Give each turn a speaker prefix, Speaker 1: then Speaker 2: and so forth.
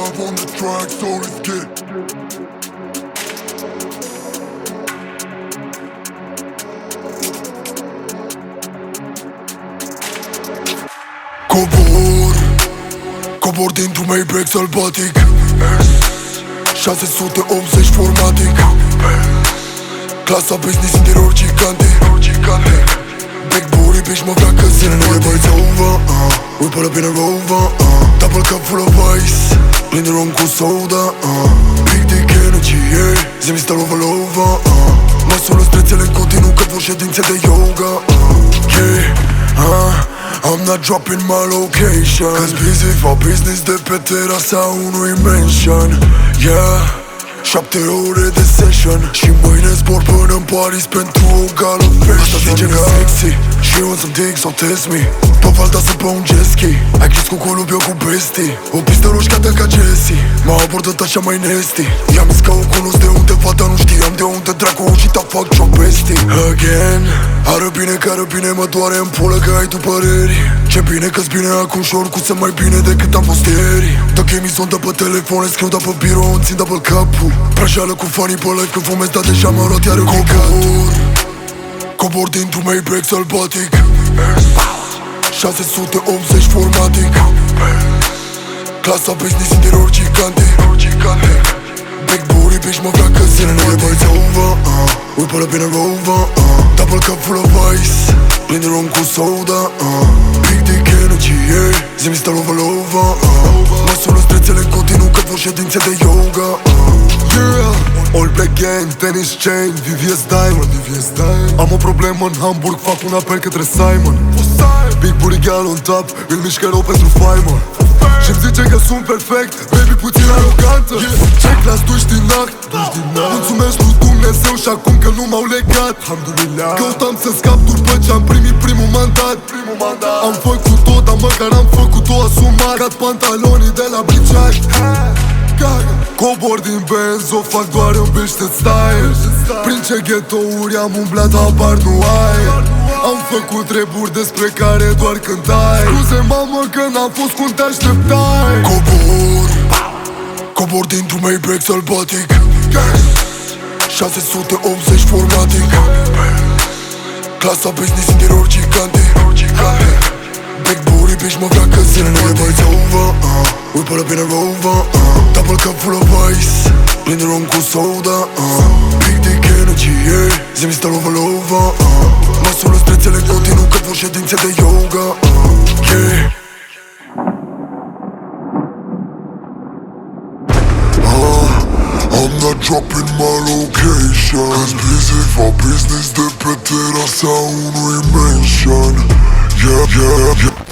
Speaker 1: love on the track, so let's get it. Cobor dintr-un Maybach sălbatic, 680 formatic, clasa business in the road gigantic. Big booty bitch mă vrea că zile nu e it's over. We pull up in a Rover, double cup full of ice, plin de rom cu soda. Big dick energy, yeah, zi-mi stă over. Mă sună strețele în continuu că vor ședințe de yoga. Yeah, I'm not dropping my location, cause busy for business de pe terasa unui mansion. Yeah, 7 ore de session și mâine zbor până în Paris pentru o gală fashion. Asta zice că sexy, she wants some dick, so test me. Pe Valda să pe un jet ski, ai crescut cu lup, eu cu bestii. O pistă roșcată ca Jessie, m-a abordat așa mai nasty. I-am zis că o cunosc de undeva, dar nu știam de unde dracu și ta fac ce-o bestii. Again, ară bine că ară bine, mă doare în pulă că ai tu păreri. Ce bine că-s bine acum și oricum mai bine decât am fost ieri. Dă chemizon, dă pe telefon, scriu, dă pe birou, îmi țin double capul. Prăjeală cu fanii pe live când fumez, dar deja m-a luat iar eu Cobor dintr-un Maybach sălbatic, 680 formatic, clasa business in the road gigantic. Big booty bitch mă vrea că zile nu e it's over. We pull up in a Rover, double cup full of ice, plin de rom cu soda. Big dick energy, yeah, zi-mi stă over. Mă sună strețele în continuu că vor ședințe de yoga. Yeah, all black gang, tennis chain, VVS Diamond. Am o problemă în Hamburg, fac un apel către Simon. Big booty gal on top, îl mișcă rău pentru faimă. Și-mi zice că sunt perfect, baby puțin arogantă. Ce clas duci din nacht, mulțumesc lui Dumnezeu și acum că nu m-au legat. Căutam să scap după ce am primit primul mandat. Am făcut-o, dar măcar am făcut-o asumat. Cad pantalonii de la Bricea. Cobor din Benz, o fac doar în Bishted style. Prin ce ghetouri am umblat, habar nu ai. Am făcut treburi despre care doar cântai. Scuze mamă că n-am fost cum te așteptai. Cobor dintr-un Maybach sălbatic, 680 formatic, clasa business in the road gigantic. Big booty bitch mă vrea că zile nu e it's over. We pull up in a Rover, double cup full of ice, plin de rom cu soda. Big dick energy, yeah, zi-mi stă over. Mă sună strețele în continuu că vor ședințe de yoga. Yeah. I'm not dropping my location, cause busy for business de pe terasa unui mansion. Yeah.